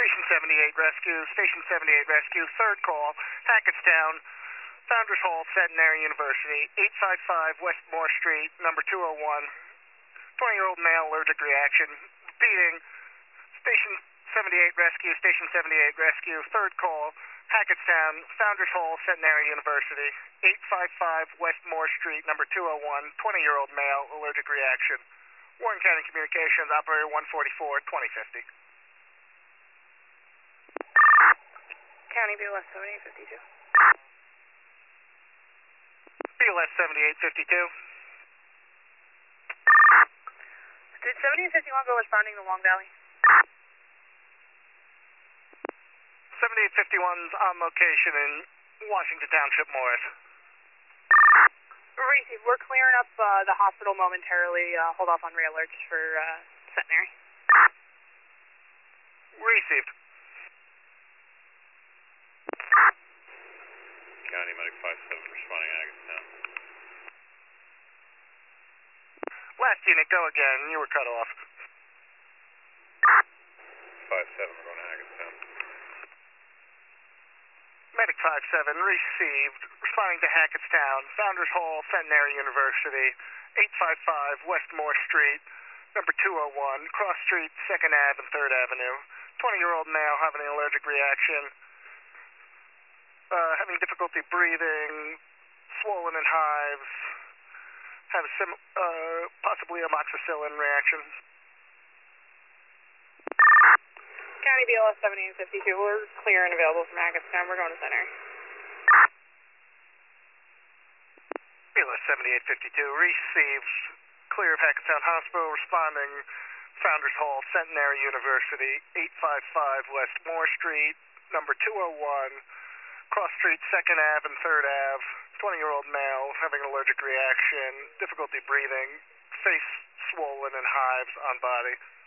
Station 78 Rescue, Station 78 Rescue, third call, Hackettstown, Founders Hall, Centenary University, 855 West Moore Street, number 201, 20-year-old male, allergic reaction. Repeating, Station 78 Rescue, Station 78 Rescue, third call, Hackettstown, Founders Hall, Centenary University, 855 West Moore Street, number 201, 20-year-old male, allergic reaction. Warren County Communications, Operator 144, 2050. County BLS 7852. BLS 7852. Did 7851 go responding to Long Valley? 7851's on location in Washington Township, Morris. Receive. We're clearing up the hospital momentarily. Hold off on re-alerts for Centenary. Received. County Medic 57 responding to Hackettstown. Last unit, go again. You were cut off. 57, we're going to Hackettstown. Medic 57 received. Responding to Hackettstown, Founders Hall, Centenary University, 855 West Moore Street, number 201, Cross Street, 2nd Ave and 3rd Avenue. 20-year-old male having an allergic reaction. Having difficulty breathing, swollen in hives, have possibly amoxicillin reaction. County BLS 7852. We're clear and available from Hackettstown. We're going to Centenary. BLS 7852 received. Clear of Hackettstown Hospital. Responding Founders Hall, Centenary University, 855 West Moore Street, number 201, Cross Street, 2nd Ave and 3rd Ave. 20-year-old male having an allergic reaction, difficulty breathing, face swollen and hives on body.